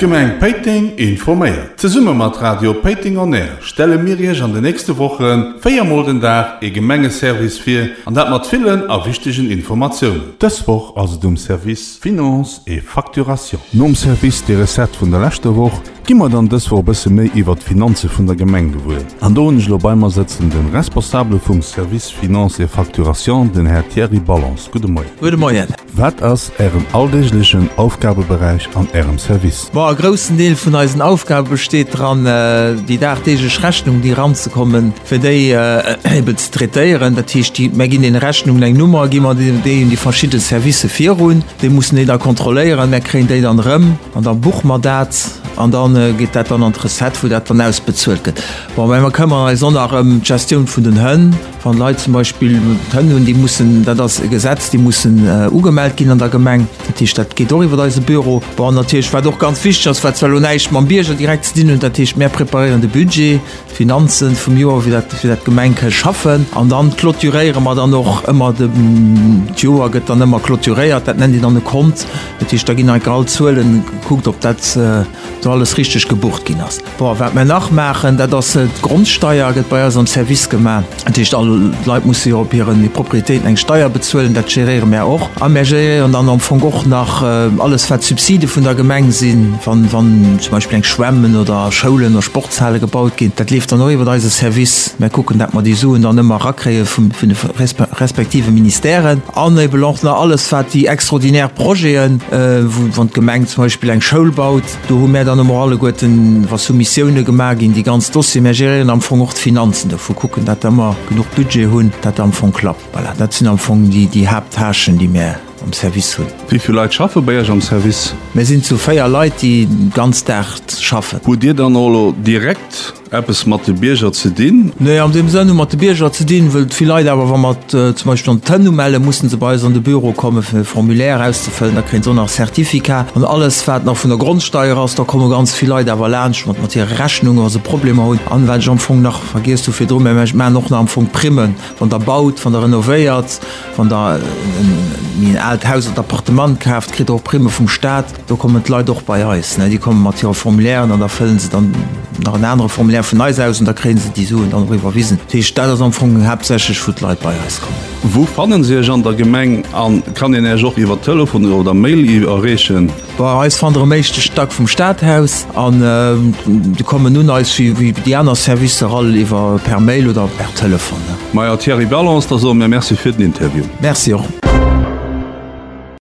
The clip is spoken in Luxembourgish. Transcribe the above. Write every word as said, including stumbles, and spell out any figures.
Gemeng Peting informéiert. Ze Summe mat Radio Peting on Air stelle mirch an de nächste Wochen Féiermol den Dag e Gemengeservice fir an dat mat villen a wichtigen Informationen. Dëswoch as dum Service Finanz e Fakturation. Nom Service de Reset vun der lechte Woch gimmer dann dës wo bësse méi iwwer d Finanze vun der Gemeng gewuel. An donech Lobeimer setzen den Responsable vum Service Finanz e Fakturation den Herr Thierry Balance. Gude Moi. Gude Moi. Wat ass Ärem alldeeglichen Aufgabebereich an Ärem Service? War großen Deel vun eisen Aufgabe besteet dran äh, die dagdege Rechnung die ranzukommen fir déi äh, ze treieren, dat hicht die megin den Rechnung eng Nummer gimmer de die verschiedene Service virun, de muss ne da kontrolieren, me kre déi dann rëm an der Buchmandat an dann äh, geht dat an an Reset, wo dat dann aus bezuelt gët. man këmmer sonder ähm, Gestion vun den Hënn van Leiit zum Beispiel Hënnen, die mussssen dat das Gesetz, die mussssen äh, ugemeldt gin an der Gemeng. Dat geht iwwer da Büro. War natürlich war doch ganz wichtig, neich man Bierger direkt dienen und datch mehr preparierende Budget, Finanzen vum Joer wie dat fir dat Gemenke schaffen. An dann kloturéieren man dann noch immer de Joer gëtt dann immer kloturéiert, dat nennt die dann kommt. Datch da gin egal zuelen guckt, ob dat äh, alles richtig gebucht gin ass. wat mir nachmachen, dat das äh, Grundsteuer gët bei am Service gemein. Datcht alle Leiit muss op ihren die Proprietäten eng Steuer bezuelen, dat gerieren mir auch. Amergé und dann am vu Goch nach äh, alles wat Subside vun der Gemeng sinn, van wann zum Beispiel eng Schwemmen oder Schulen oder Sporthalle gebaut gin. Dat lief dann iwwer da Service. Wir gucken, dat man die Suen dann immer rakree vun de respektive Ministerieren. An belangt nach alles wat die extraordinär Projekten äh, van Gemeng zum Beispiel eng Schul baut. Du hun mir dann immer alle goten was so Missionioune gemag in die ganz Dossier Merieren am vu ort Finanzen. Davor gucken, dat immer genug Budget hunn, dat am vu klappt. Voilà, dat sind am Anfang die die Haupttaschen, die mehr am Service hun. Wie viel Leute schaffe bei am Service? Wir sind zu feier Leute, die ganz dert schaffen. Wo dir dann all direkt Apps Mathe Bierger zu dienen? Nee, an dem Sinne Mathe Bierger zu dienen will vielleicht, aber wenn man äh, zum Beispiel an Tennumelle mussten sie bei uns an das Büro kommen für Formulär auszufüllen, da kriegen sie noch Zertifikat und alles fährt noch von der Grundsteuer aus, da kommen ganz viele Leute aber lernen, und mit ihrer Rechnung also Probleme haben. An weil am Anfang noch, vergisst du viel drum, mehr noch nach am Anfang Primen, von der baut, von der renoviert, von der äh, ein Althaus und Appartement kauft, kriegt auch Prime vom Staat, da kommen die Leute auch bei uns, ne? Die kommen mit ihren Formulären und da füllen sie dann nach ein anderes Formulär von Eis aus und da kriegen sie die so und dann überwiesen. Die Stadt ist am Anfang hauptsächlich für die Leute bei uns kommen. Wo fanden Sie an der Gemeng an? Kann Ihnen auch über Telefon oder Mail erreichen? Bei uns fand der meiste Stadt vom Stadthaus an äh, die kommen nun als wie, wie die anderen Service über per Mail oder per Telefon. Ne? Thierry Balance, also, merci für das Interview. Merci auch.